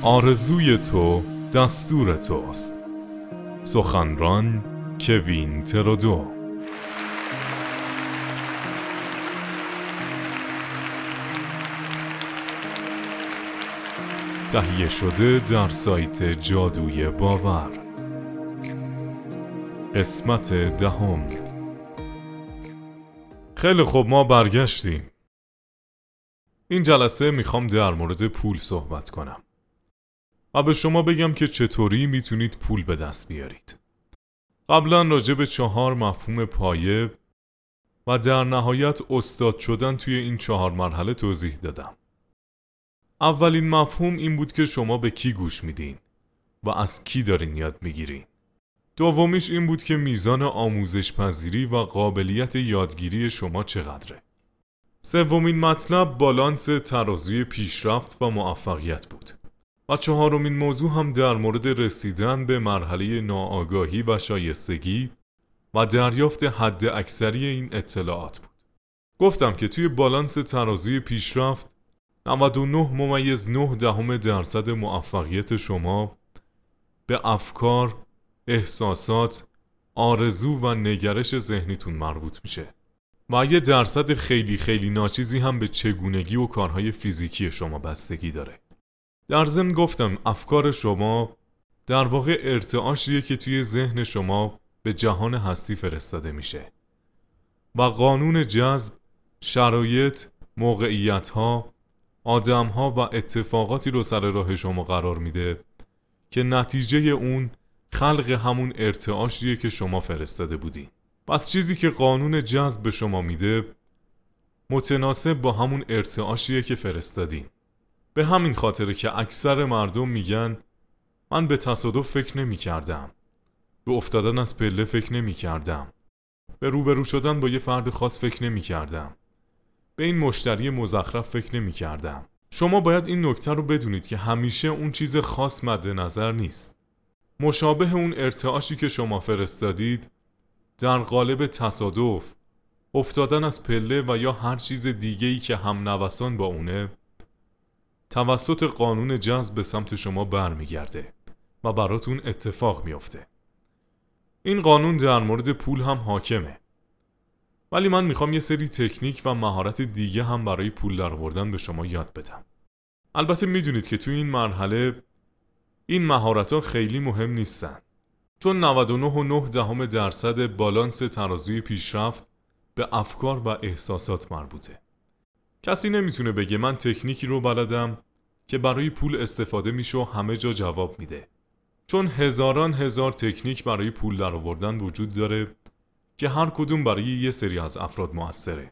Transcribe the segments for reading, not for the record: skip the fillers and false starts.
آرزوی تو دستور توست. سخنران کوین ترودو. تهیه شده در سایت جادوی باور. قسمت 10. خیلی خوب، ما برگشتیم. این جلسه میخوام در مورد پول صحبت کنم و به شما بگم که چطوری میتونید پول به دست بیارید. قبلا راجع به 4 مفهوم پایه و در نهایت استاد شدن توی این 4 مرحله توضیح دادم. اولین مفهوم این بود که شما به کی گوش میدین و از کی دارین یاد میگیرین. دومیش این بود که میزان آموزش پذیری و قابلیت یادگیری شما چقدره. سومین مطلب بالانس ترازوی پیشرفت و موفقیت بود. و 4مین موضوع هم در مورد رسیدن به مرحله ناآگاهی و شایستگی و دریافت حد اکثری این اطلاعات بود. گفتم که توی بالانس ترازوی پیشرفت 99.9% موفقیت شما به افکار، احساسات، آرزو و نگرش ذهنیتون مربوط میشه و یه درصد خیلی خیلی ناچیزی هم به چگونگی و کارهای فیزیکی شما بستگی داره. در ضمن گفتم افکار شما در واقع ارتعاشیه که توی ذهن شما به جهان هستی فرستاده میشه و قانون جذب شرایط، موقعیت‌ها، آدم‌ها و اتفاقاتی رو سر راه شما قرار میده که نتیجه اون خلق همون ارتعاشیه که شما فرستاده بودین. پس چیزی که قانون جذب به شما میده متناسب با همون ارتعاشیه که فرستادین. به همین خاطره که اکثر مردم میگن من به تصادف فکر نمی کردم، به افتادن از پله فکر نمی کردم، به روبرو شدن با یه فرد خاص فکر نمی کردم، به این مشتری مزخرف فکر نمی کردم. شما باید این نکته رو بدونید که همیشه اون چیز خاص مد نظر نیست. مشابه اون ارتعاشی که شما فرستادید در قالب تصادف، افتادن از پله و یا هر چیز دیگه‌ای که هم نوسان با اونه توسط قانون جذب به سمت شما برمیگرده و براتون اتفاق میفته. این قانون در مورد پول هم حاکمه. ولی من میخوام یه سری تکنیک و مهارت دیگه هم برای پول درآوردن به شما یاد بدم. البته میدونید که توی این مرحله این مهارت‌ها خیلی مهم نیستن، چون 99.9% بالانس ترازوی پیشرفت به افکار و احساسات مربوطه. کسی نمیتونه بگه من تکنیکی رو بلدم که برای پول استفاده میشه و همه جا جواب میده، چون هزاران هزار تکنیک برای پول درآوردن وجود داره که هر کدوم برای یه سری از افراد موثره.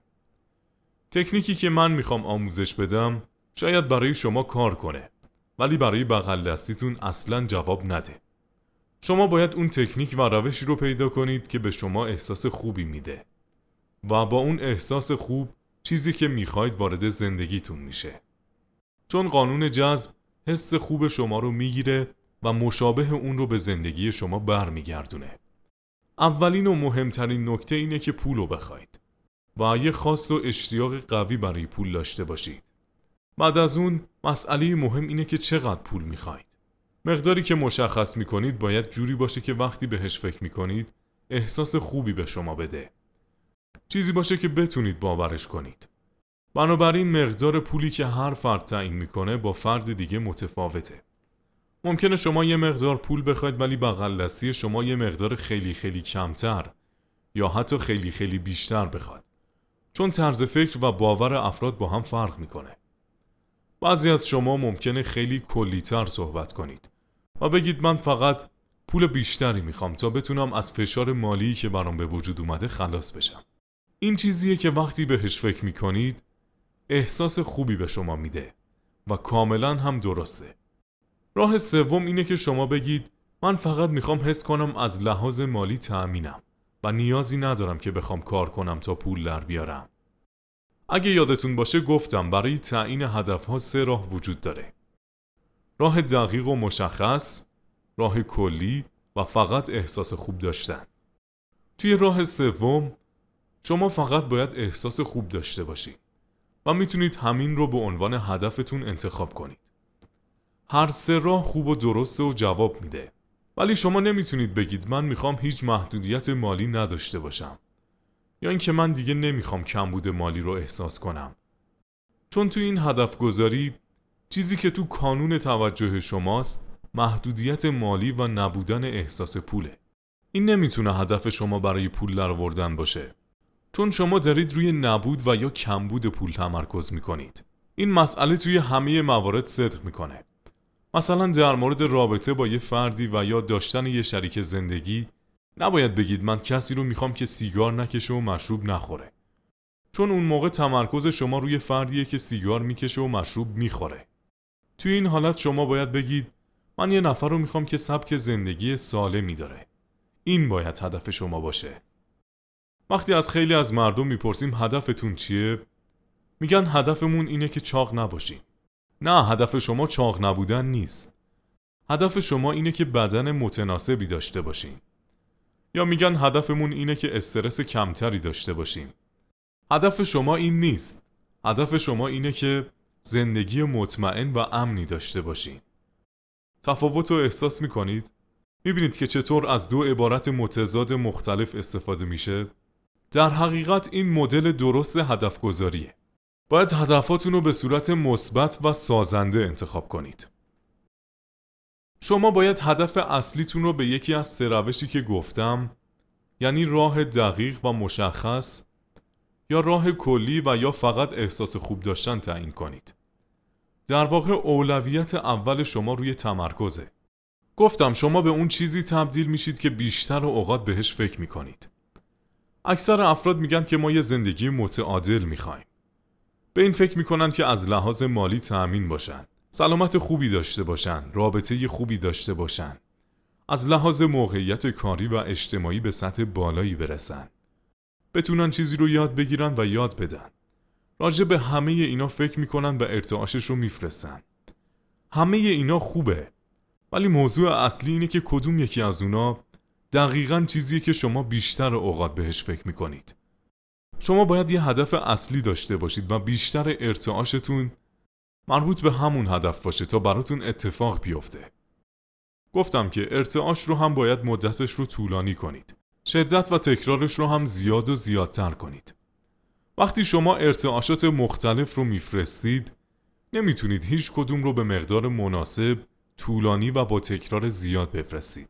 تکنیکی که من میخوام آموزش بدم شاید برای شما کار کنه، ولی برای بغل دستیتون اصلاً جواب نده. شما باید اون تکنیک و روشی رو پیدا کنید که به شما احساس خوبی میده و با اون احساس خوب چیزی که میخواید وارد زندگیتون میشه. چون قانون جذب حس خوب شما رو میگیره و مشابه اون رو به زندگی شما برمیگردونه. اولین و مهمترین نکته اینه که پول رو بخواید و یه خواست و اشتیاق قوی برای پول داشته باشید. بعد از اون مسئله مهم اینه که چقدر پول میخواید. مقداری که مشخص میکنید باید جوری باشه که وقتی بهش فکر میکنید احساس خوبی به شما بده. چیزی باشه که بتونید باورش کنید. بنابراین مقدار پولی که هر فرد تعیین میکنه با فرد دیگه متفاوته. ممکنه شما یه مقدار پول بخواید ولی بغل دستی شما یه مقدار خیلی خیلی کمتر یا حتی خیلی خیلی بیشتر بخواد. چون طرز فکر و باور افراد با هم فرق میکنه. بعضی از شما ممکنه خیلی کلی‌تر صحبت کنید و بگید من فقط پول بیشتری میخوام تا بتونم از فشار مالی که برام به وجود اومده خلاص بشم. این چیزیه که وقتی بهش فکر میکنید احساس خوبی به شما میده و کاملا هم درسته. راه سوم اینه که شما بگید من فقط میخوام حس کنم از لحاظ مالی تأمینم و نیازی ندارم که بخوام کار کنم تا پول در بیارم. اگه یادتون باشه گفتم برای تعیین هدفها 3 راه وجود داره. راه دقیق و مشخص، راه کلی و فقط احساس خوب داشتن. توی راه سوم شما فقط باید احساس خوب داشته باشید و میتونید همین رو به عنوان هدفتون انتخاب کنید. هر سه راه خوب و درسته و جواب میده. ولی شما نمیتونید بگید من میخوام هیچ محدودیت مالی نداشته باشم، یا اینکه من دیگه نمیخوام کمبود مالی رو احساس کنم. چون تو این هدف گذاری چیزی که تو کانون توجه شماست محدودیت مالی و نبودن احساس پوله. این نمیتونه هدف شما برای پول درآوردن باشه، چون شما دارید روی نبود و یا کمبود پول تمرکز میکنید. این مسئله توی همه موارد صدق میکنه. مثلا در مورد رابطه با یه فردی و یا داشتن یه شریک زندگی نباید بگید من کسی رو میخوام که سیگار نکشه و مشروب نخوره، چون اون موقع تمرکز شما روی فردیه که سیگار میکشه و مشروب میخوره. توی این حالت شما باید بگید من یه نفر رو میخوام که سبک زندگی سالمی داره. این باید هدف شما باشه. وقتی از خیلی از مردم میپرسیم هدفتون چیه، میگن هدفمون اینه که چاق نباشیم. نه، هدف شما چاق نبودن نیست. هدف شما اینه که بدن متناسبی داشته باشین. یا میگن هدفمون اینه که استرس کمتری داشته باشیم. هدف شما این نیست. هدف شما اینه که زندگی مطمئن و امنی داشته باشین. تفاوت رو احساس میکنید؟ میبینید که چطور از دو عبارت متضاد مختلف استفاده میشه؟ در حقیقت این مدل درست هدف گذاریه. باید هدفاتون رو به صورت مثبت و سازنده انتخاب کنید. شما باید هدف اصلیتون رو به یکی از سه روشی که گفتم، یعنی راه دقیق و مشخص، یا راه کلی و یا فقط احساس خوب داشتن تعیین کنید. در واقع اولویت اول شما روی تمرکزه. گفتم شما به اون چیزی تبدیل میشید که بیشتر اوقات بهش فکر میکنید. اکثر افراد میگن که ما یه زندگی متعادل میخوایم. به این فکر میکنن که از لحاظ مالی تأمین باشن، سلامت خوبی داشته باشن، رابطه خوبی داشته باشن، از لحاظ موقعیت کاری و اجتماعی به سطح بالایی برسن، بتونن چیزی رو یاد بگیرن و یاد بدن. راجع به همه اینا فکر میکنن و ارتعاشش رو میفرستن. همه اینا خوبه، ولی موضوع اصلی اینه که کدوم یکی از اونا دقیقاً چیزیه که شما بیشتر اوقات بهش فکر میکنید. شما باید یه هدف اصلی داشته باشید و بیشتر ارتعاشتون مربوط به همون هدف باشه تا براتون اتفاق بیفته. گفتم که ارتعاش رو هم باید مدتش رو طولانی کنید. شدت و تکرارش رو هم زیاد و زیادتر کنید. وقتی شما ارتعاشات مختلف رو میفرستید، نمیتونید هیچ کدوم رو به مقدار مناسب، طولانی و با تکرار زیاد بفرستید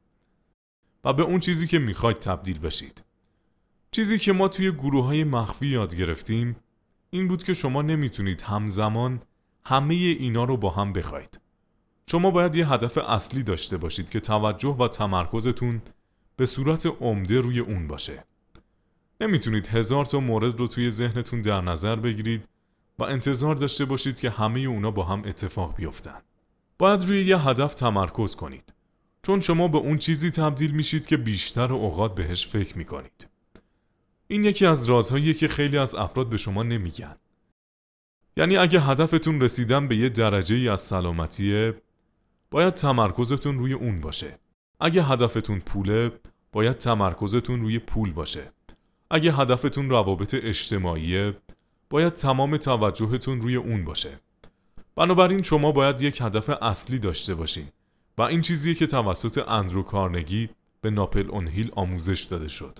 و به اون چیزی که میخواید تبدیل بشید. چیزی که ما توی گروه‌های مخفی یاد گرفتیم این بود که شما نمیتونید همزمان همه اینا رو با هم بخواید. شما باید یه هدف اصلی داشته باشید که توجه و تمرکزتون به صورت عمده روی اون باشه. نمیتونید 1000 تا مورد رو توی ذهنتون در نظر بگیرید و انتظار داشته باشید که همه اونا با هم اتفاق بیفتن. باید روی یه هدف تمرکز کنید، چون شما به اون چیزی تبدیل میشید که بیشتر اوقات بهش فکر میکنید. این یکی از رازهاییه که خیلی از افراد به شما نمیگن. یعنی اگه هدفتون رسیدن به یه درجه‌ای از سلامتیه، باید تمرکزتون روی اون باشه. اگه هدفتون پوله، باید تمرکزتون روی پول باشه. اگه هدفتون روابط اجتماعیه، باید تمام توجهتون روی اون باشه. بنابراین شما باید یک هدف اصلی داشته باشین و این چیزیه که توسط اندرو کارنگی به ناپل اون هیل آموزش داده شد.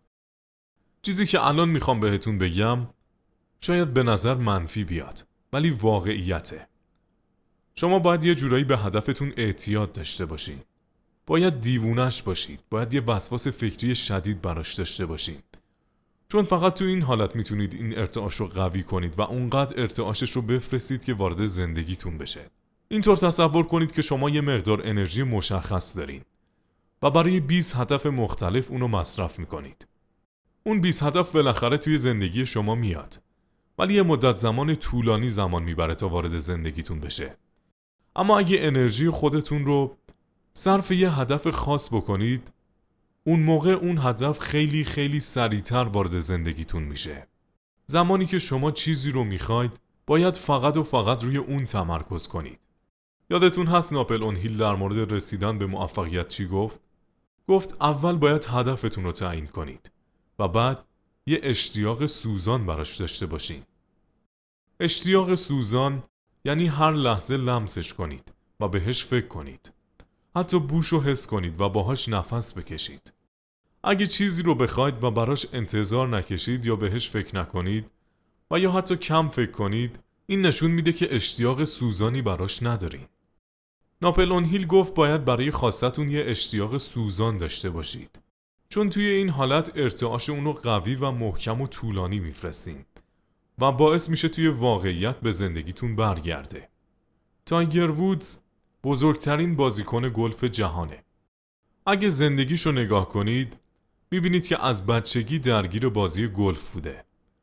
چیزی که الان میخوام بهتون بگم شاید به نظر منفی بیاد، ولی واقعیته. شما باید یه جورایی به هدفتون اعتیاد داشته باشین. باید دیوونش باشید. باید یه وسواس فکری شدید براش داشته باشین. چون فقط تو این حالت میتونید این ارتعاش رو قوی کنید و اونقدر ارتعاشش رو بفرستید که وارد زندگیتون بشه. اینطور تصور کنید که شما یه مقدار انرژی مشخص دارین و برای 20 هدف مختلف اونو مصرف میکنید. اون 20 هدف بالاخره توی زندگی شما میاد، ولی یه مدت زمان طولانی زمان میبره تا وارد زندگیتون بشه. اما اگه انرژی خودتون رو صرف یه هدف خاص بکنید، اون موقع اون هدف خیلی خیلی سریعتر وارد زندگیتون میشه. زمانی که شما چیزی رو میخواید، باید فقط و فقط روی اون تمرکز کنید. یادتون هست ناپل اون هیل در مورد رسیدن به موفقیت چی گفت؟ گفت اول باید هدفتون رو تعیین کنید و بعد یه اشتیاق سوزان براش داشته باشین. اشتیاق سوزان یعنی هر لحظه لمسش کنید و بهش فکر کنید. حتی بوش رو حس کنید و باهاش نفس بکشید. اگه چیزی رو بخواید و براش انتظار نکشید یا بهش فکر نکنید و یا حتی کم فکر کنید، این نشون میده که اشتیاق سوزانی براش ندارین. ناپلئون هیل گفت باید برای خواستتون یه اشتیاق سوزان داشته باشید. چون توی این حالت ارتعاش اونو قوی و محکم و طولانی میفرستین و باعث میشه توی واقعیت به زندگیتون برگرده. تایگر وودز بزرگترین بازیکن گلف جهانه. اگه زندگیشو نگاه کنید میبینید که از بچگی درگیر بازی گلف بوده.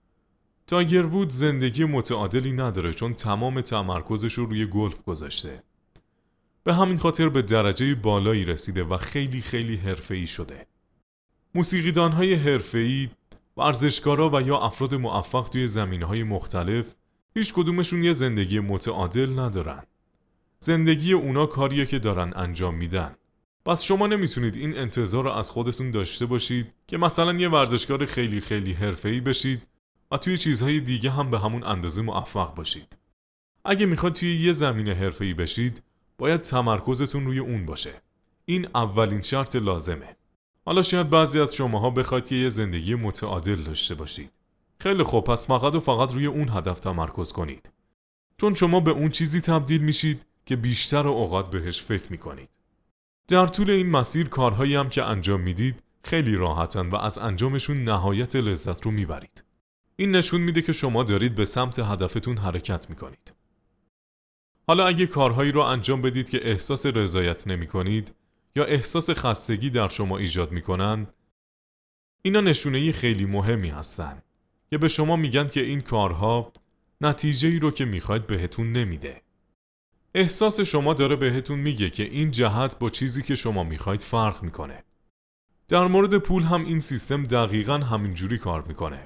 تایگر وودز زندگی متعادلی نداره چون تمام تمرکزش رو روی گلف گذاشته. به همین خاطر به درجه بالایی رسیده و خیلی حرفه‌ای شده. موسیقیدان‌های حرفه‌ای، ورزشکارا و یا افراد موفق توی زمینه‌های مختلف هیچ کدومشون یه زندگی متعادل ندارن. زندگی اونا کاریه که دارن انجام میدن. پس شما نمیتونید این انتظار رو از خودتون داشته باشید که مثلا یه ورزشکار خیلی حرفه‌ای بشید و توی چیزهای دیگه هم به همون اندازه موفق باشید. اگه میخواد توی یه زمینه حرفه‌ای بشید، باید تمرکزتون روی اون باشه. این اولین شرط لازمه. حالا شاید بعضی از شماها بخواید که یه زندگی متعادل داشته باشید. خیلی خوب، پس فقط و فقط روی اون هدف تمرکز کنید. چون شما به اون چیزی تبدیل میشید که بیشتر اوقات بهش فکر میکنید. در طول این مسیر کارهایی هم که انجام میدید خیلی راحتن و از انجامشون نهایت لذت رو میبرید. این نشون میده که شما دارید به سمت هدفتون حرکت میکنید. حالا اگه کارهایی رو انجام بدید که احساس رضایت نمیکنید یا احساس خستگی در شما ایجاد میکنن، اینا نشونه خیلی مهمی هستن که به شما میگن که این کارها نتیجه‌ای رو که میخواید بهتون نمیده. احساس شما داره بهتون میگه که این جهت با چیزی که شما میخواید فرق میکنه. در مورد پول هم این سیستم دقیقاً همینجوری کار میکنه.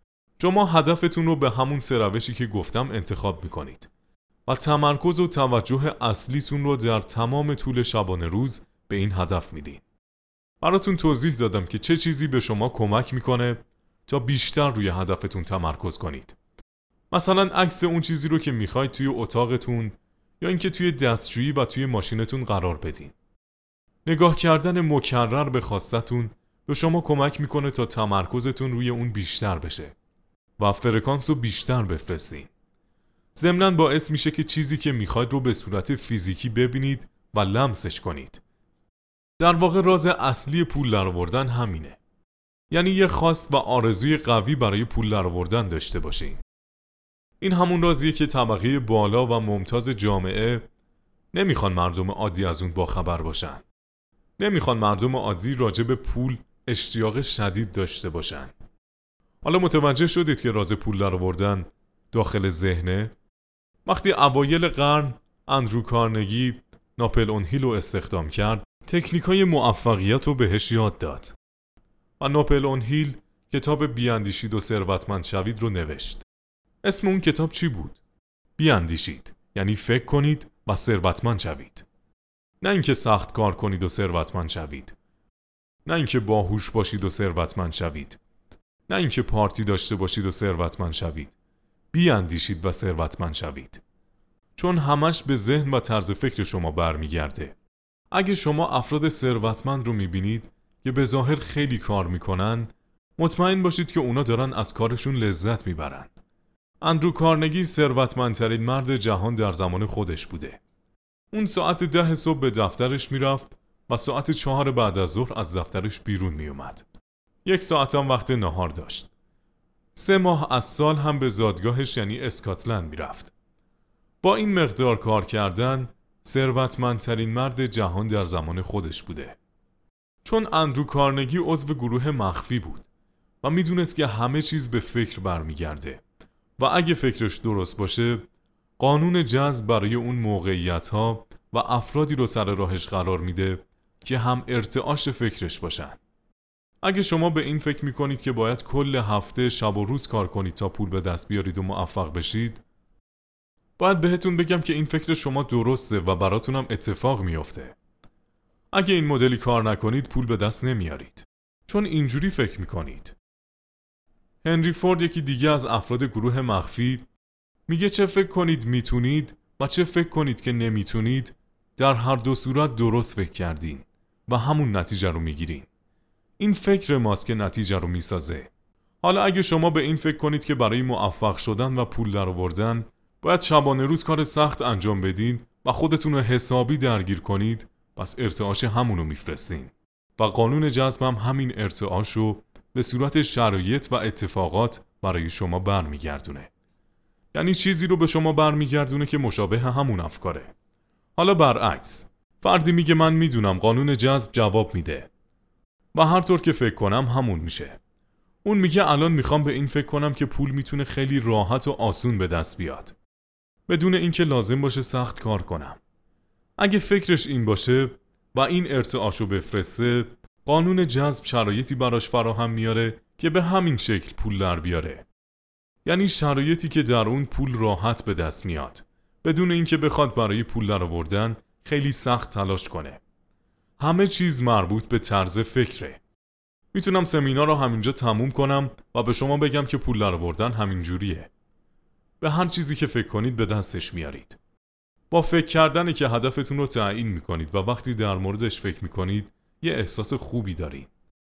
شما هدفتون رو به همون سه روشی که گفتم انتخاب میکنید و تمرکز و توجه اصلیتون رو در تمام طول شبانه روز به این هدف میدین. براتون توضیح دادم که چه چیزی به شما کمک میکنه تا بیشتر روی هدفتون تمرکز کنید. مثلا عکس اون چیزی رو که میخواید توی اتاقتون یا اینکه توی دستشویی و توی ماشینتون قرار بدین. نگاه کردن مکرر به خواستتون به شما کمک میکنه تا تمرکزتون روی اون بیشتر بشه و فرکانس رو بیشتر بفرستین. ضمناً باعث میشه که چیزی که میخواید رو به صورت فیزیکی ببینید و لمسش کنید. در واقع راز اصلی پول درآوردن همینه. یعنی یه خواست و آرزوی قوی برای پول درآوردن داشته باشین. این همون رازیه که طبقه بالا و ممتاز جامعه نمیخوان مردم عادی از اون باخبر باشن. نمیخوان مردم عادی راجع به پول اشتیاق شدید داشته باشن. حالا متوجه شدید که راز پول درآوردن داخل ذهنه؟ وقتی اوایل قرن اندرو کارنگی ناپلئون هیل رو استخدام کرد، تکنیکای موفقیت رو بهش یاد داد و ناپلئون هیل کتاب بیاندیشید و ثروتمند شوید رو نوشت. اسم اون کتاب چی بود؟ بیاندیشید، یعنی فکر کنید و ثروتمند شوید. نه اینکه سخت کار کنید و ثروتمند شوید. نه اینکه باهوش باشید و ثروتمند شوید. نه اینکه پارتی داشته باشید و ثروتمند شوید. بیاندیشید و ثروتمند شوید. چون همش به ذهن و طرز فکر شما برمیگرده. اگه شما افراد ثروتمند رو میبینید که به ظاهر خیلی کار میکنن، مطمئن باشید که اونا دارن از کارشون لذت میبرن. اندرو کارنگی ثروتمندترین مرد جهان در زمان خودش بوده. اون ساعت 10 صبح به دفترش میرفت و ساعت 4 بعد از ظهر از دفترش بیرون میومد. 1 ساعت هم وقت نهار داشت. 3 ماه از سال هم به زادگاهش یعنی اسکاتلند میرفت. با این مقدار کار کردن ثروتمندترین مرد جهان در زمان خودش بوده. چون اندرو کارنگی عضو گروه مخفی بود و میدونست که همه چیز به فکر برمیگرده و اگه فکرش درست باشه قانون جذب برای اون موقعیت‌ها و افرادی رو سر راهش قرار میده که هم ارتعاش فکرش باشن. اگه شما به این فکر میکنید که باید کل هفته شب و روز کار کنید تا پول به دست بیارید و موفق بشید، باید بهتون بگم که این فکر شما درسته و براتونم اتفاق میفته. اگه این مدلی کار نکنید پول به دست نمیارید. چون اینجوری فکر میکنید. هنری فورد، یکی دیگه از افراد گروه مخفی، میگه چه فکر کنید میتونید و چه فکر کنید که نمیتونید در هر دو صورت درست فکر کردین و همون نتیجه رو میگیرین. این فکر ماست که نتیجه رو میسازه. حالا اگه شما به این فکر کنید که برای موفق شدن و پول درآوردن باید شبانه روز کار سخت انجام بدین و خودتون رو حسابی درگیر کنید، پس ارتعاش همونو میفرستین و قانون جذب هم همین ارتعاش رو به صورت شرایط و اتفاقات برای شما برمیگردونه. یعنی چیزی رو به شما برمیگردونه که مشابه همون افکاره. حالا برعکس، فردی میگه من میدونم قانون جذب جواب میده و هر طور که فکر کنم همون میشه. اون میگه الان میخوام به این فکر کنم که پول میتونه خیلی راحت و آسون به دست بیاد بدون اینکه لازم باشه سخت کار کنم. اگه فکرش این باشه و این ارتعاشو بفرسته، قانون جذب شرایطی براش فراهم میاره که به همین شکل پول در بیاره. یعنی شرایطی که در اون پول راحت به دست میاد بدون اینکه بخواد برای پول درآوردن خیلی سخت تلاش کنه. همه چیز مربوط به طرز فکره. میتونم سمینار رو همینجا تموم کنم و به شما بگم که پول درآوردن همین جوریه. به هر چیزی که فکر کنید به دستش میارید. با فکر کردنه که هدفتون رو تعیین میکنید و وقتی در موردش فکر میکنید یه احساس خوبی دارید.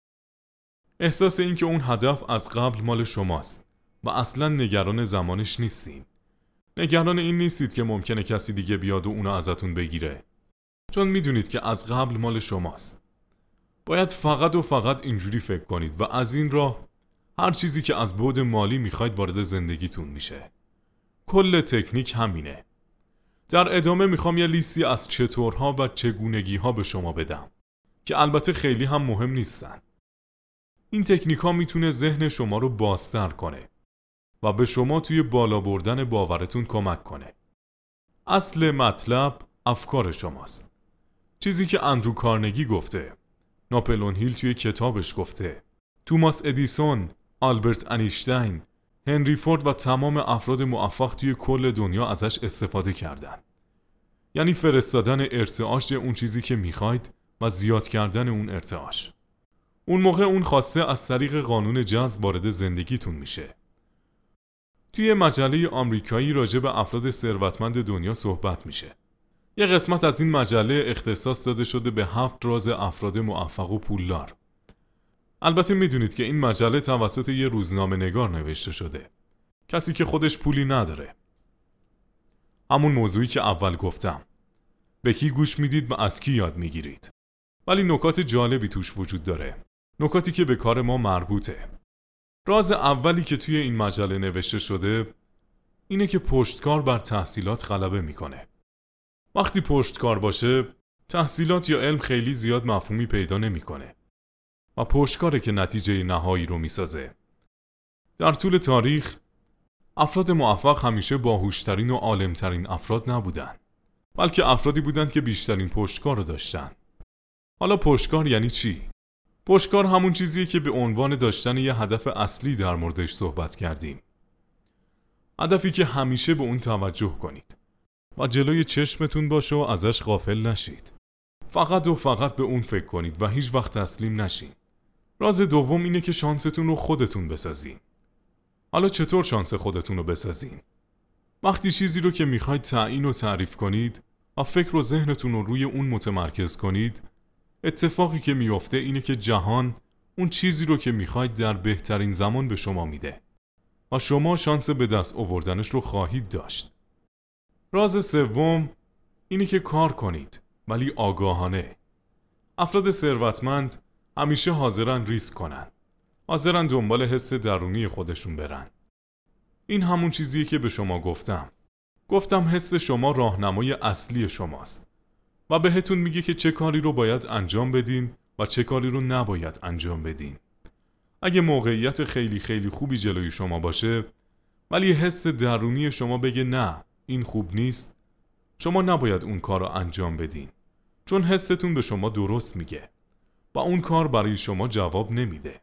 احساس این که اون هدف از قبل مال شماست و اصلا نگران زمانش نیستین. نگران این نیستید که ممکنه کسی دیگه بیاد و اونو ازتون بگیره، چون میدونید که از قبل مال شماست. باید فقط و فقط اینجوری فکر کنید و از این راه هر چیزی که از بعد مالی میخواید وارد زندگیتون میشه. کل تکنیک همینه. در ادامه میخوام یه لیستی از چطورها و چگونگیها به شما بدم که البته خیلی هم مهم نیستن. این تکنیک ها میتونه ذهن شما رو بازتر کنه و به شما توی بالا بردن باورتون کمک کنه. اصل مطلب افکار شماست. چیزی که اندرو کارنگی گفته، ناپلئون هیل توی کتابش گفته، توماس ادیسون، آلبرت انیشتین، هنری فورد و تمام افراد موفق توی کل دنیا ازش استفاده کردن. یعنی فرستادن ارتعاش اون چیزی که میخواید و زیاد کردن اون ارتعاش. اون موقع اون خواسته از طریق قانون جذب وارد زندگیتون میشه. توی مجله آمریکایی راجع به افراد ثروتمند دنیا صحبت میشه. یه قسمت از این مجله اختصاص داده شده به 7 راز افراد موفق و پولدار. البته میدونید که این مجله توسط یه روزنامه نگار نوشته شده. کسی که خودش پولی نداره. همون موضوعی که اول گفتم. به کی گوش میدید و از کی یاد میگیرید. ولی نکات جالبی توش وجود داره. نکاتی که به کار ما مربوطه. راز اولی که توی این مجله نوشته شده اینه که پشتکار بر تحصیلات غلبه میکنه. وقتی پشتکار باشه، تحصیلات یا علم خیلی زیاد مفهومی پیدا نمیکنه. و پشتکاره که نتیجه نهایی رو میسازه. در طول تاریخ افراد موفق همیشه باهوشترین و عالمترین افراد نبودن، بلکه افرادی بودن که بیشترین پشتکار رو داشتن. حالا پشتکار یعنی چی؟ پشتکار همون چیزیه که به عنوان داشتن یه هدف اصلی در موردش صحبت کردیم. هدفی که همیشه به اون توجه کنید و جلوی چشمتون باشه و ازش غافل نشید. فقط و فقط به اون فکر کنید و هیچ وقت تسلیم نشین. راز دوم اینه که شانستون رو خودتون بسازین. حالا چطور شانس خودتون رو بسازین؟ وقتی چیزی رو که میخواید تعیین و تعریف کنید و فکر و ذهنتون رو روی اون متمرکز کنید، اتفاقی که میفته اینه که جهان اون چیزی رو که میخواید در بهترین زمان به شما میده و شما شانس به دست آوردنش رو خواهید داشت. راز سوم اینه که کار کنید، ولی آگاهانه. افراد ثروتمند همیشه حاضرن ریسک کنن. حاضرن دنبال حس درونی خودشون برن. این همون چیزیه که به شما گفتم حس شما راهنمای اصلی شماست و بهتون میگه که چه کاری رو باید انجام بدین و چه کاری رو نباید انجام بدین. اگه موقعیت خیلی خیلی خوبی جلوی شما باشه ولی حس درونی شما بگه نه این خوب نیست، شما نباید اون کار رو انجام بدین، چون حستون به شما درست میگه و اون کار برای شما جواب نمیده.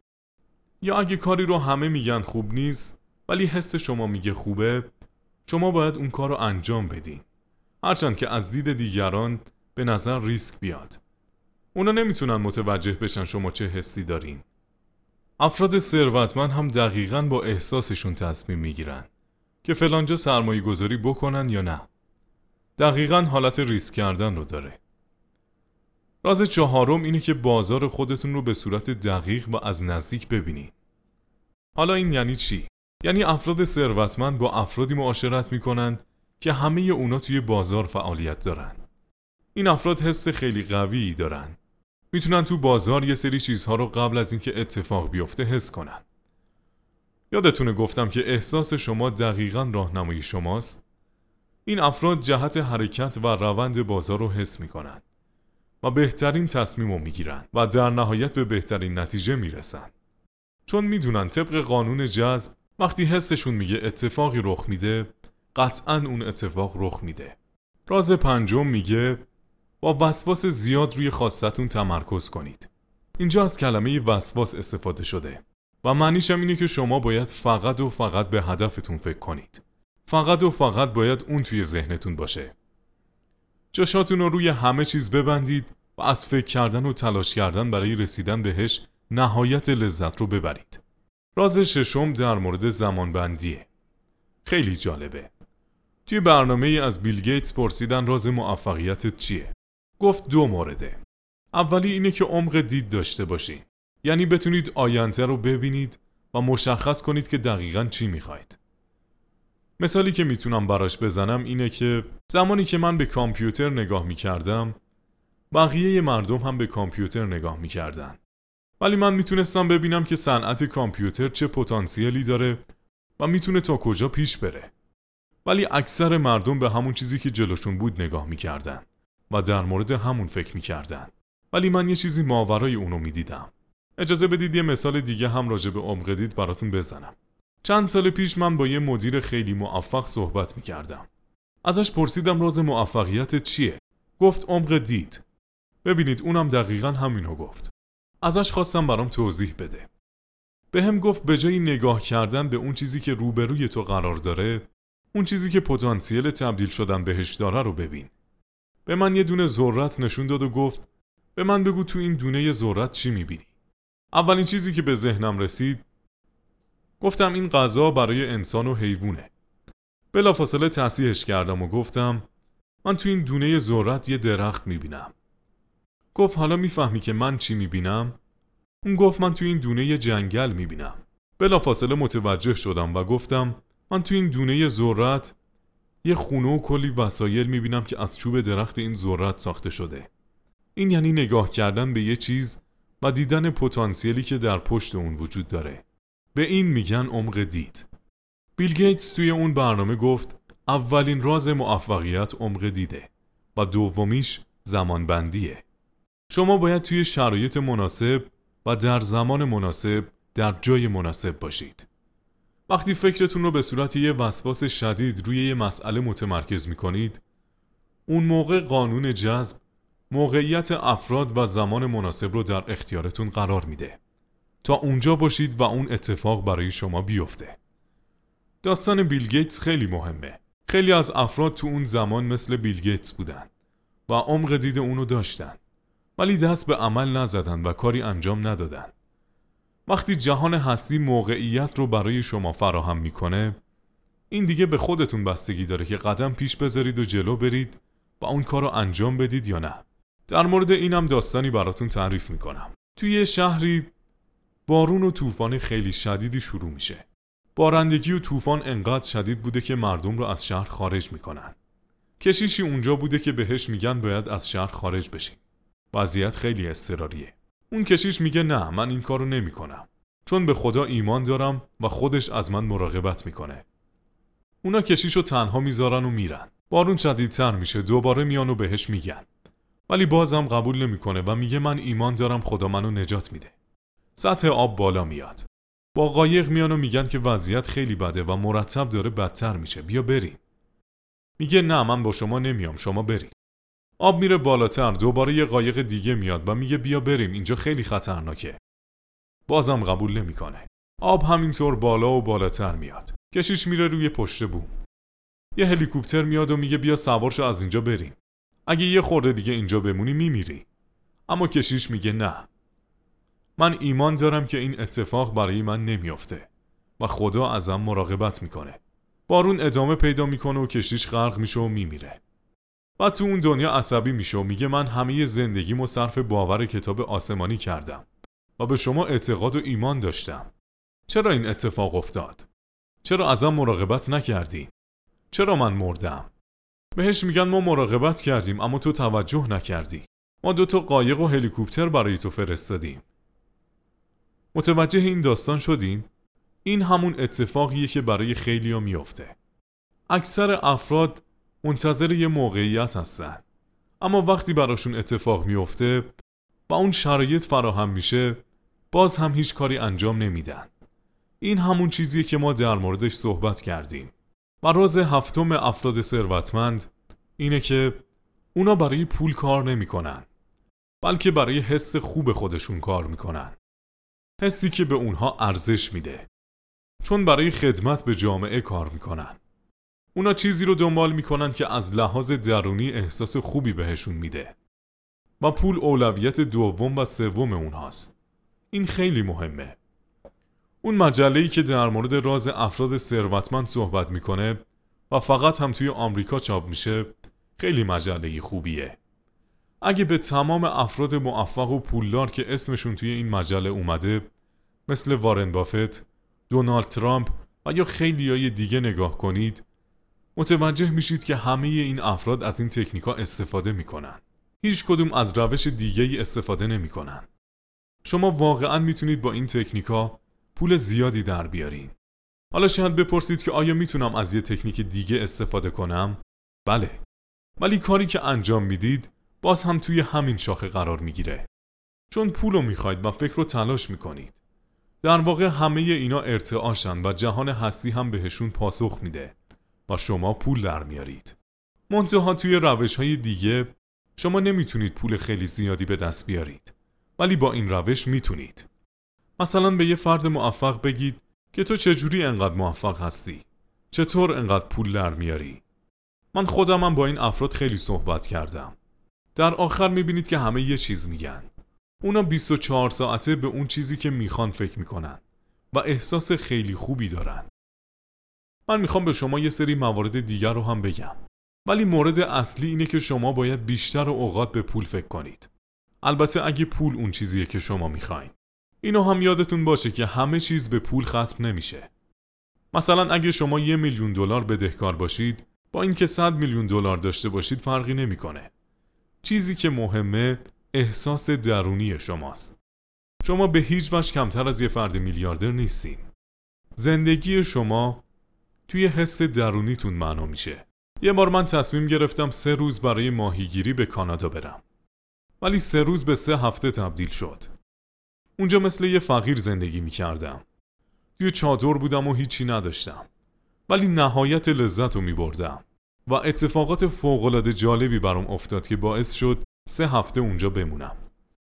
یا اگه کاری رو همه میگن خوب نیست ولی حس شما میگه خوبه، شما باید اون کار رو انجام بدین، هرچند که از دید دیگران به نظر ریسک بیاد. اونا نمیتونن متوجه بشن شما چه حسی دارین. افراد ثروتمند هم دقیقاً با احساسشون تصمیم میگیرن که فلانجا سرمایه گذاری بکنن یا نه. دقیقاً حالت ریسک کردن رو داره. راز چهارم اینه که بازار خودتون رو به صورت دقیق و از نزدیک ببینید. حالا این یعنی چی؟ یعنی افراد ثروتمند با افرادی معاشرت میکنند که همه اونا توی بازار فعالیت دارن. این افراد حس خیلی قویی دارن. میتونن تو بازار یه سری چیزها رو قبل از اینکه اتفاق بیفته حس کنن. یادتونه گفتم که احساس شما دقیقاً راهنمای شماست؟ این افراد جهت حرکت و روند بازار رو حس میکنن و بهترین تصمیم رو میگیرن و در نهایت به بهترین نتیجه میرسن. چون میدونن طبق قانون جذب وقتی حسشون میگه اتفاقی رخ میده، قطعاً اون اتفاق رخ میده. راز پنجم میگه با وسواس زیاد روی خواستتون تمرکز کنید. اینجا از کلمه وسواس استفاده شده و معنیش هم اینه که شما باید فقط و فقط به هدفتون فکر کنید. فقط و فقط باید اون توی ذهنتون باشه. چشاتون رو روی همه چیز ببندید و از فکر کردن و تلاش کردن برای رسیدن بهش نهایت لذت رو ببرید. راز ششم در مورد زمانبندیه. خیلی جالبه. توی برنامه از بیل گیتس پرسیدن راز موفقیتت چیه؟ گفت 2 مورده. اولی اینه که عمق دید داشته باشین. یعنی بتونید آینده رو ببینید و مشخص کنید که دقیقاً چی میخواید. مثالی که میتونم براش بزنم اینه که زمانی که من به کامپیوتر نگاه میکردم، بقیه مردم هم به کامپیوتر نگاه میکردن. ولی من میتونستم ببینم که صنعت کامپیوتر چه پتانسیلی داره و میتونه تا کجا پیش بره. ولی اکثر مردم به همون چیزی که جلوشون بود نگاه میکردن و در مورد همون فکر میکردن. ولی من یه چیزی ماورای اونو میدیدم. اجازه بدید یه مثال دیگه هم راجع به عمق دید براتون بزنم. چند سال پیش من با یه مدیر خیلی موفق صحبت میکردم. ازش پرسیدم راز موفقیتت چیه؟ گفت عمق دید. ببینید اونم دقیقاً همینو گفت. ازش خواستم برام توضیح بده. بهم گفت به جای نگاه کردن به اون چیزی که روبروی تو قرار داره، اون چیزی که پتانسیل تبدیل شدن بهش داره رو ببین. به من یه دونه ذرت نشون داد و گفت به من بگو تو این دونه ذرت چی میبینی؟ اولین چیزی که به ذهنم رسید گفتم این غذا برای انسان و حیوونه. بلافاصله تصحیحش کردم و گفتم من تو این دونه ذرت یه درخت میبینم. گفت حالا میفهمی که من چی میبینم؟ اون گفت من تو این دونه جنگل میبینم. بلافاصله متوجه شدم و گفتم من تو این دونه ذرت یه خونه و کلی وسایل میبینم که از چوب درخت این ذرت ساخته شده. این یعنی نگاه کردن به یه چیز و دیدن پتانسیلی که در پشت اون وجود داره. به این میگن عمق دید. بیل گیتس توی اون برنامه گفت اولین راز موفقیت عمق دیده و دومیش زمانبندیه. شما باید توی شرایط مناسب و در زمان مناسب در جای مناسب باشید. وقتی فکرتون رو به صورت یه وسواس شدید روی یه مسئله متمرکز میکنید، اون موقع قانون جذب موقعیت افراد و زمان مناسب رو در اختیارتون قرار میده تا اونجا باشید و اون اتفاق برای شما بیفته. داستان بیل گیتس خیلی مهمه. خیلی از افراد تو اون زمان مثل بیل گیتس بودن و عمق دید اونو داشتن، ولی دست به عمل نزدن و کاری انجام ندادن. وقتی جهان هستی موقعیت رو برای شما فراهم میکنه، این دیگه به خودتون بستگی داره که قدم پیش بذارید و جلو برید و اون کار رو انجام بدید یا نه. در مورد اینم داستانی براتون تعریف میکنم. توی شهری بارون و طوفان خیلی شدیدی شروع میشه. بارندگی و طوفان انقدر شدید بوده که مردم رو از شهر خارج میکنن. کشیشی اونجا بوده که بهش میگن باید از شهر خارج بشین. وضعیت خیلی اضطراریه. اون کشیش میگه نه، من این کارو نمیکنم، چون به خدا ایمان دارم و خودش از من مراقبت میکنه. اونا کشیشو تنها میذارن و میرن. بارون شدیدتر میشه، دوباره میان و بهش میگن، ولی بازم قبول نمیکنه و میگه من ایمان دارم خدا منو نجات میده. سطح آب بالا میاد. با قایق میان و میگن که وضعیت خیلی بده و مرتب داره بدتر میشه، بیا بریم. میگه نه، من با شما نمیام، شما برید. آب میره بالاتر، دوباره یه قایق دیگه میاد و میگه بیا بریم، اینجا خیلی خطرناکه. بازم قبول نمیکنه. آب همینطور بالا و بالاتر میاد. کشیش میره روی پشت بوم. یه هلیکوپتر میاد و میگه بیا سوار شو از اینجا بریم. اگه یه خورده دیگه اینجا بمونی میمیری. اما کشیش میگه نه. من ایمان دارم که این اتفاق برای من نمیافته و خدا ازم مراقبت میکنه. بارون ادامه پیدا میکنه و کشیش غرق میشه و میمیره. بعد تو اون دنیا عصبی میشه و میگه من همه زندگیمو صرف باور کتاب آسمانی کردم و به شما اعتقاد و ایمان داشتم. چرا این اتفاق افتاد؟ چرا ازم مراقبت نکردین؟ چرا من مردم؟ بهش میگن ما مراقبت کردیم اما تو توجه نکردی. ما 2 قایق و هلیکوپتر برای تو فرستادیم. متوجه این داستان شدین؟ این همون اتفاقیه که برای خیلیا میفته. اکثر افراد منتظر یه موقعیت هستن، اما وقتی براشون اتفاق میفته و اون شرایط فراهم میشه باز هم هیچ کاری انجام نمیدن. این همون چیزیه که ما در موردش صحبت کردیم. و راز 7 افراد ثروتمند اینه که اونا برای پول کار نمیکنن، بلکه برای حس خوب خودشون کار میکنن. حسی که به اونها ارزش میده، چون برای خدمت به جامعه کار میکنن. اونا چیزی رو دنبال میکنن که از لحاظ درونی احساس خوبی بهشون میده و پول اولویت دوم و سوم اونهاست. این خیلی مهمه. اون مجله‌ای که در مورد راز افراد ثروتمند صحبت میکنه و فقط هم توی آمریکا چاپ میشه خیلی مجله خوبیه. اگه به تمام افراد موفق و پولدار که اسمشون توی این مجله اومده مثل وارن بافت، دونالد ترامپ و یا خیلیای دیگه نگاه کنید، متوجه میشید که همه این افراد از این تکنیکا استفاده میکنن. هیچ کدوم از روش دیگه‌ای استفاده نمیکنن. شما واقعاً میتونید با این تکنیکا پول زیادی در بیارین. حالا شاید بپرسید که آیا میتونم از یه تکنیک دیگه استفاده کنم؟ بله. ولی کاری که انجام میدید باز هم توی همین شاخه قرار میگیره. چون پولو میخواید و فکر رو تلاش میکنید. در واقع همه اینا ارتعاشن و جهان هستی هم بهشون پاسخ میده و شما پول در میارید. منتها توی روش‌های دیگه شما نمیتونید پول خیلی زیادی به دست بیارید، ولی با این روش میتونید. مثلا به یه فرد موفق بگید که تو چجوری انقدر موفق هستی؟ چطور انقدر پول در میاری؟ من خودمم با این افراد خیلی صحبت کردم. در آخر میبینید که همه یه چیز میگن. اونا 24 ساعته به اون چیزی که میخوان فکر میکنن و احساس خیلی خوبی دارن. من میخوام به شما یه سری موارد دیگر رو هم بگم، ولی مورد اصلی اینه که شما باید بیشتر اوقات به پول فکر کنید. البته اگه پول اون چیزیه که شما میخواین. اینو هم یادتون باشه که همه چیز به پول ختم نمیشه. مثلا اگه شما $1,000,000 بدهکار باشید با اینکه $100,000,000 داشته باشید فرقی نمیکنه. چیزی که مهمه احساس درونی شماست. شما به هیچ وجه کمتر از یه فرد میلیاردر نیستین. زندگی شما توی حس درونیتون معنا میشه. یه بار من تصمیم گرفتم 3 روز برای ماهیگیری به کانادا برم. ولی 3 روز به 3 هفته تبدیل شد. اونجا مثل یه فقیر زندگی میکردم. توی چادر بودم و هیچی نداشتم. ولی نهایت لذت رو میبردم. و اتفاقات فوق‌العاده جالبی برام افتاد که باعث شد 3 هفته اونجا بمونم.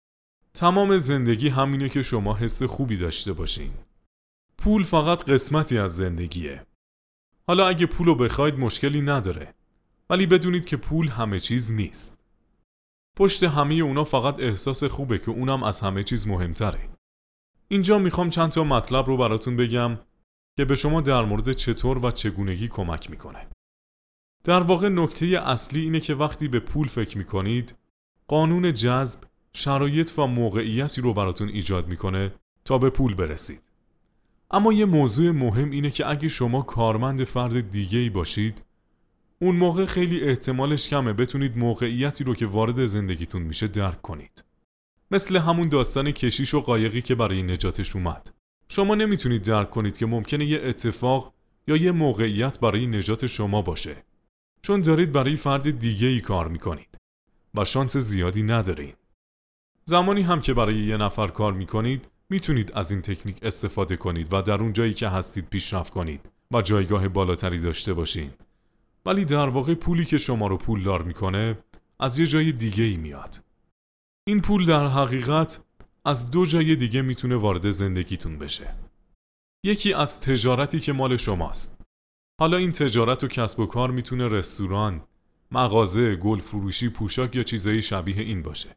تمام زندگی همینه که شما حس خوبی داشته باشین. پول فقط قسمتی از زندگیه. حالا اگه پولو بخواید مشکلی نداره، ولی بدونید که پول همه چیز نیست. پشت همه اونا فقط احساس خوبه که اونم از همه چیز مهمتره. اینجا میخوام چند تا مطلب رو براتون بگم که به شما در مورد چطور و چگونگی کمک میکنه. در واقع نکته اصلی اینه که وقتی به پول فکر میکنید، قانون جذب شرایط و موقعیتی رو براتون ایجاد میکنه تا به پول برسید. اما یه موضوع مهم اینه که اگه شما کارمند فرد دیگه‌ای باشید، اون موقع خیلی احتمالش کمه بتونید موقعیتی رو که وارد زندگیتون میشه درک کنید. مثل همون داستان کشیش و قایقی که برای نجاتش اومد. شما نمیتونید درک کنید که ممکنه یه اتفاق یا یه موقعیت برای نجات شما باشه، چون دارید برای فرد دیگه‌ای کار میکنید و شانس زیادی ندارین. زمانی هم که برای یه نفر کار میکنید میتونید از این تکنیک استفاده کنید و در اون جایی که هستید پیشرفت کنید و جایگاه بالاتری داشته باشین. ولی در واقع پولی که شما رو پولدار میکنه از یه جای دیگه ای میاد. این پول در حقیقت از 2 جای دیگه میتونه وارد زندگیتون بشه. یکی از تجارتی که مال شماست. حالا این تجارت و کسب و کار میتونه رستوران، مغازه، گل فروشی، پوشاک یا چیزایی شبیه این باشه.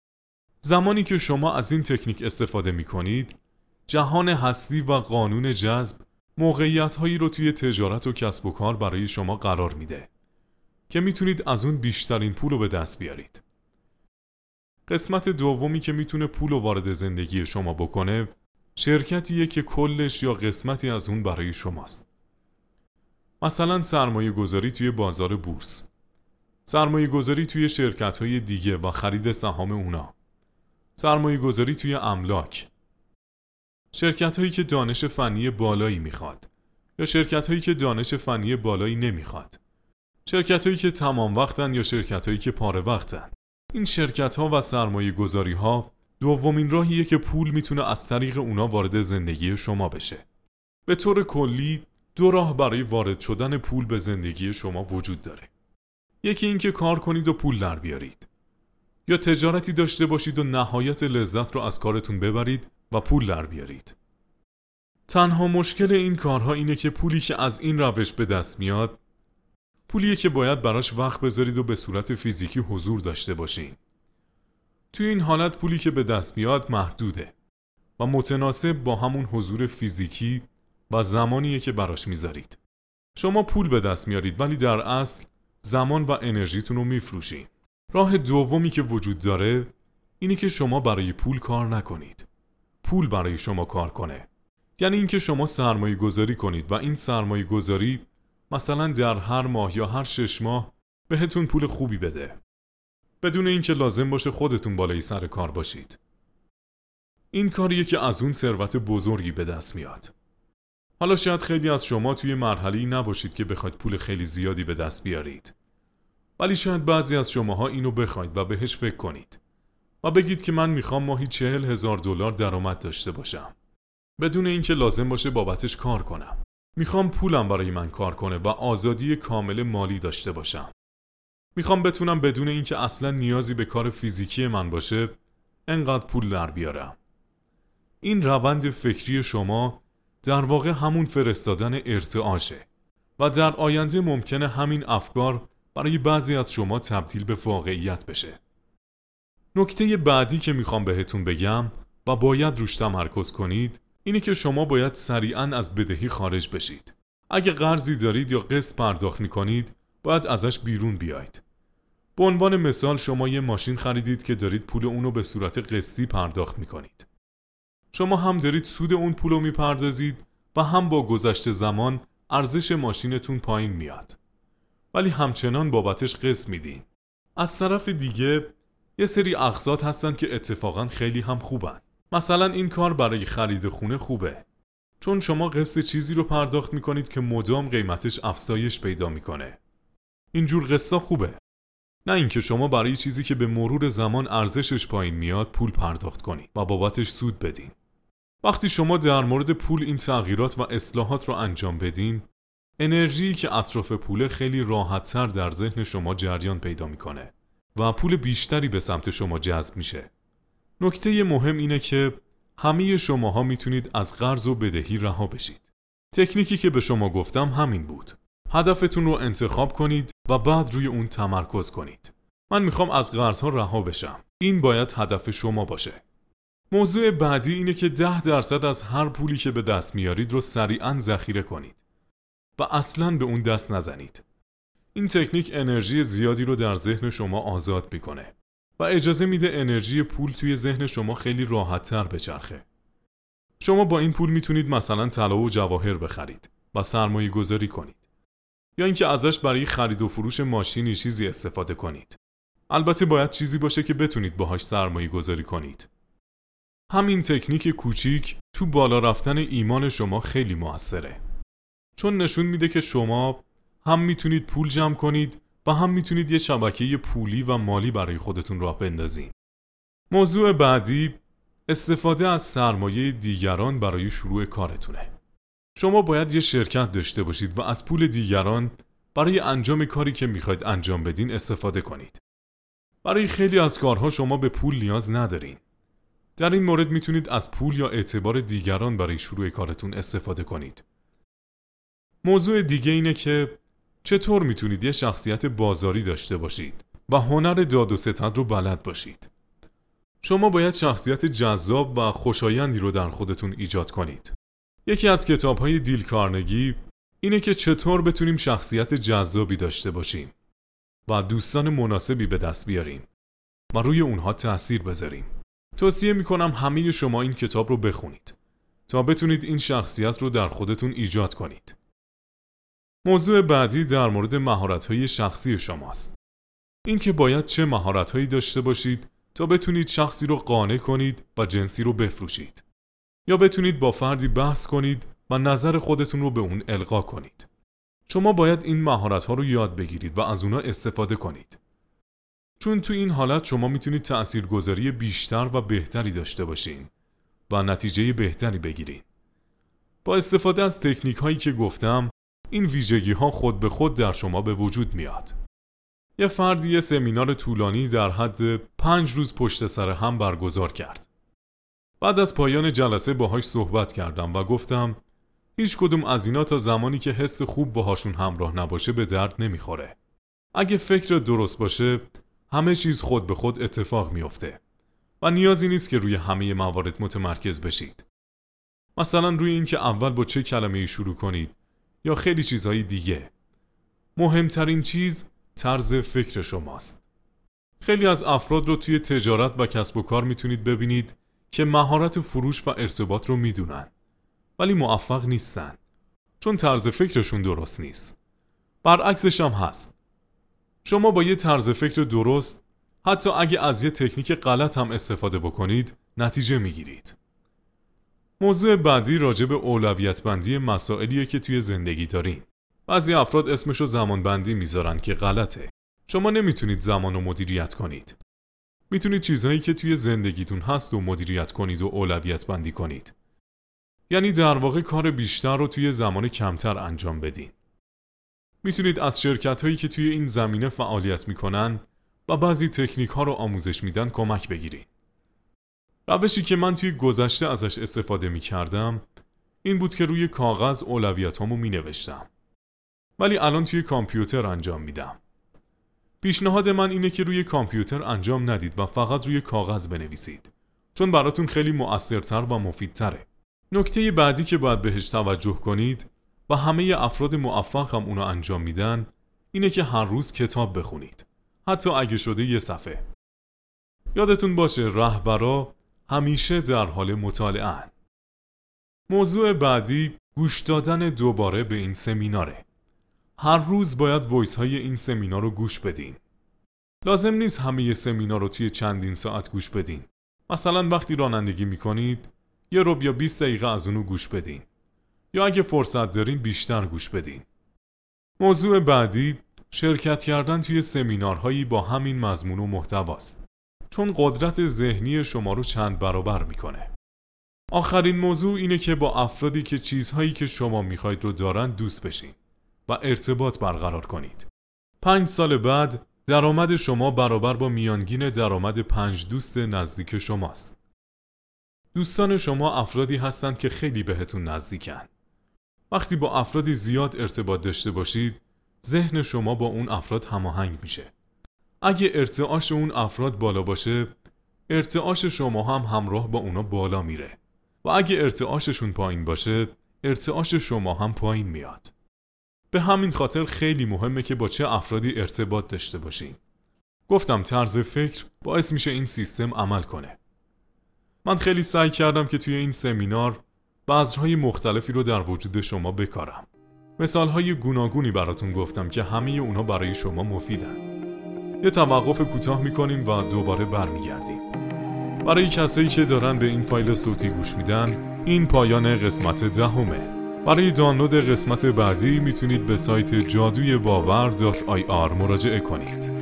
زمانی که شما از این تکنیک استفاده میکنید، جهان هستی و قانون جذب موقعیت‌هایی رو توی تجارت و کسب و کار برای شما قرار میده. که میتونید از اون بیشترین پول رو به دست بیارید. قسمت دومی که میتونه پول رو وارد زندگی شما بکنه، شرکتیه که کلش یا قسمتی از اون برای شماست. مثلا سرمایه گذاری توی بازار بورس، سرمایه گذاری توی شرکت‌های دیگه و خرید سهام اونا، سرمایه گذاری توی املاک، شرکت‌هایی که دانش فنی بالایی میخواد یا شرکت‌هایی که دانش فنی بالایی نمیخواد، شرکت‌هایی که تمام وقتن یا شرکت‌هایی که پاره وقتن. این شرکت‌ها و سرمایه گذاری‌ها دومین راهیه که پول میتونه از طریق اونا وارد زندگی شما بشه. به طور کلی 2 راه برای وارد شدن پول به زندگی شما وجود داره. یکی این که کار کنید و پول در بیارید، یا تجارتی داشته باشید و نهایت لذت رو از کارتون ببرید و پول در بیارید. تنها مشکل این کارها اینه که پولی که از این روش به دست میاد پولیه که باید براش وقت بذارید و به صورت فیزیکی حضور داشته باشین. توی این حالت پولی که به دست میاد محدوده و متناسب با همون حضور فیزیکی و زمانیه که براش میذارید. شما پول به دست میارید ولی در اصل زمان و انرژیتون رو میفروشین. راه دومی که وجود داره اینه که شما برای پول کار نکنید، پول برای شما کار کنه. یعنی اینکه شما سرمایه گذاری کنید و این سرمایه گذاری مثلا در هر ماه یا هر 6 ماه بهتون پول خوبی بده، بدون اینکه لازم باشه خودتون بالای سر کار باشید. این کاریه که از اون ثروت بزرگی به دست میاد. حالا شاید خیلی از شما توی مرحله‌ای نباشید که بخواید پول خیلی زیادی به دست بیارید، ولی شاید بعضی از شماها اینو بخواید و بهش فکر کنید و بگید که من میخوام ماهی $40,000 درآمد داشته باشم بدون اینکه لازم باشه بابتش کار کنم. میخوام پولم برای من کار کنه و آزادی کامل مالی داشته باشم. میخوام بتونم بدون اینکه اصلا نیازی به کار فیزیکی من باشه انقدر پول در بیارم. این روند فکری شما در واقع همون فرستادن ارتعاشه و در آینده ممکنه همین افکار برای بعضی از شما تبدیل به واقعیت بشه. نکته بعدی که میخوام بهتون بگم و باید روش تمرکز کنید اینه که شما باید سریعاً از بدهی خارج بشید. اگه قرضی دارید یا قسط پرداخت میکنید باید ازش بیرون بیاید. به عنوان مثال شما یه ماشین خریدید که دارید پول اونو به صورت قسطی پرداخت میکنید. شما هم دارید سود اون پولو میپردازید و هم با گذشت زمان ارزش ماشینتون پایین میاد، ولی همچنان بابتش قسط میدین. از طرف دیگه یه سری اقساط هستن که اتفاقا خیلی هم خوبن. مثلا این کار برای خرید خونه خوبه، چون شما قسط چیزی رو پرداخت میکنید که مدام قیمتش افزایش پیدا میکنه. اینجور قسطا خوبه، نه اینکه شما برای چیزی که به مرور زمان ارزشش پایین میاد پول پرداخت کنید و بابتش سود بدین. وقتی شما در مورد پول این تغییرات و اصلاحات رو انجام بدین، انرژی که اطراف پول خیلی راحت‌تر در ذهن شما جریان پیدا میکنه و پول بیشتری به سمت شما جذب میشه. نکته مهم اینه که همه شماها میتونید از قرض و بدهی رها بشید. تکنیکی که به شما گفتم همین بود. هدفتون رو انتخاب کنید و بعد روی اون تمرکز کنید. من میخوام از قرضها رها بشم. این باید هدف شما باشه. موضوع بعدی اینه که 10% از هر پولی که به دست میارید رو سریعاً ذخیره کنید و اصلاً به اون دست نزنید. این تکنیک انرژی زیادی رو در ذهن شما آزاد میکنه و اجازه میده انرژی پول توی ذهن شما خیلی راحت‌تر بچرخه. شما با این پول میتونید مثلا طلا و جواهر بخرید و سرمایه گذاری کنید، یا اینکه ازش برای خرید و فروش ماشینی چیزی استفاده کنید. البته باید چیزی باشه که بتونید باهاش سرمایه گذاری کنید. همین تکنیک کوچیک تو بالا رفتن ایمان شما خیلی موثره، چون نشون میده که شما هم میتونید پول جمع کنید و هم میتونید یه شبکه پولی و مالی برای خودتون راه بندازید. موضوع بعدی استفاده از سرمایه دیگران برای شروع کارتونه. شما باید یه شرکت داشته باشید و از پول دیگران برای انجام کاری که میخواید انجام بدین استفاده کنید. برای خیلی از کارها شما به پول نیاز ندارین. در این مورد میتونید از پول یا اعتبار دیگران برای شروع کارتون استفاده کنید. موضوع دیگه اینه که چطور میتونید یه شخصیت بازاری داشته باشید و هنر داد و ستد رو بلد باشید. شما باید شخصیت جذاب و خوشایندی رو در خودتون ایجاد کنید. یکی از کتاب‌های دیل کارنگی اینه که چطور بتونیم شخصیت جذابی داشته باشیم. و دوستان مناسبی به دست بیاریم و روی اونها تأثیر بذاریم. توصیه میکنم همه شما این کتاب رو بخونید تا بتونید این شخصیت رو در خودتون ایجاد کنید. موضوع بعدی در مورد مهارت‌های شخصی شماست. این که باید چه مهارت‌هایی داشته باشید تا بتونید شخصی رو قانع کنید و جنسی رو بفروشید، یا بتونید با فردی بحث کنید و نظر خودتون رو به اون القا کنید. شما باید این مهارت‌ها رو یاد بگیرید و از اونها استفاده کنید. چون تو این حالت شما میتونید تأثیرگذاری بیشتر و بهتری داشته باشین و نتیجه بهتری بگیرید. با استفاده از تکنیک هایی که گفتم، این ویژگی ها خود به خود در شما به وجود میاد. یه فردی یه سمینار طولانی در حد 5 روز پشت سر هم برگزار کرد. بعد از پایان جلسه باهاش صحبت کردم و گفتم هیچ کدوم از اینا تا زمانی که حس خوب باهاشون همراه نباشه به درد نمیخوره. اگه فکر درست باشه، همه چیز خود به خود اتفاق میفته و نیازی نیست که روی همه موارد متمرکز بشید. مثلا روی این که اول با چه کلمه‌ای شروع کنید یا خیلی چیزهای دیگه. مهمترین چیز طرز فکر شماست. خیلی از افراد رو توی تجارت و کسب و کار میتونید ببینید که مهارت فروش و ارتباط رو میدونن ولی موفق نیستن چون طرز فکرشون درست نیست. برعکسش هم هست. شما با یه طرز فکر درست، حتی اگه از یه تکنیک غلط هم استفاده بکنید، نتیجه میگیرید. موضوع بعدی راجع به اولویت بندی مسائلیه که توی زندگی دارین. بعضی افراد اسمشو زمان بندی میذارن که غلطه. شما نمیتونید زمان رو مدیریت کنید. میتونید چیزهایی که توی زندگیتون هست رو مدیریت کنید و اولویت بندی کنید. یعنی در واقع کار بیشتر رو توی زمان کمتر انجام بدین. میتونید از شرکت‌هایی که توی این زمینه فعالیت میکنن و بعضی تکنیک ها رو آموزش میدن کمک بگیرید. روشی که من توی گذشته ازش استفاده میکردم این بود که روی کاغذ اولویتامو مینوشتم. ولی الان توی کامپیوتر انجام میدم. پیشنهاد من اینه که روی کامپیوتر انجام ندید و فقط روی کاغذ بنویسید. چون براتون خیلی مؤثرتر و مفیدتره. نکته بعدی که باید بهش توجه کنید و همه افراد موفق هم اونو انجام میدن اینه که هر روز کتاب بخونید. حتی اگه شده یه صفحه. یادتون باشه رهبرا همیشه در حال مطالعه. موضوع بعدی گوش دادن دوباره به این سمیناره. هر روز باید وایس های این سمینار رو گوش بدین. لازم نیست همه سمینار رو توی چندین ساعت گوش بدین. مثلا وقتی رانندگی میکنید یه ربع یا 20 دقیقه از اونو گوش بدین. یا اگه فرصت دارین بیشتر گوش بدین. موضوع بعدی شرکت کردن توی سمینارهایی با همین مضمون و محتواست. چون قدرت ذهنی شما رو چند برابر میکنه. آخرین موضوع اینه که با افرادی که چیزهایی که شما میخواید رو دارن دوست بشین و ارتباط برقرار کنید. 5 سال بعد درآمد شما برابر با میانگین درآمد 5 دوست نزدیک شماست. دوستان شما افرادی هستند که خیلی بهتون نزدیکن. وقتی با افرادی زیاد ارتباط داشته باشید، ذهن شما با اون افراد هماهنگ میشه. اگه ارتعاش اون افراد بالا باشه، ارتعاش شما هم همراه با اونا بالا میره. و اگه ارتعاششون پایین باشه، ارتعاش شما هم پایین میاد. به همین خاطر خیلی مهمه که با چه افرادی ارتباط داشته باشین. گفتم طرز فکر باعث میشه این سیستم عمل کنه. من خیلی سعی کردم که توی این سمینار بذرهای مختلفی رو در وجود شما بکارم. مثالهای گوناگونی براتون گفتم که همه اونا برای شما مفیدن. یه توقف کوتاه میکنیم و دوباره برمیگردیم. برای کسایی که دارن به این فایل صوتی گوش میدن، این پایان قسمت 10. برای دانلود قسمت بعدی میتونید به سایت جادویباور.ir مراجعه کنید.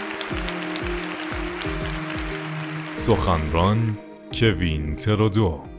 سخنران کوین ترودو.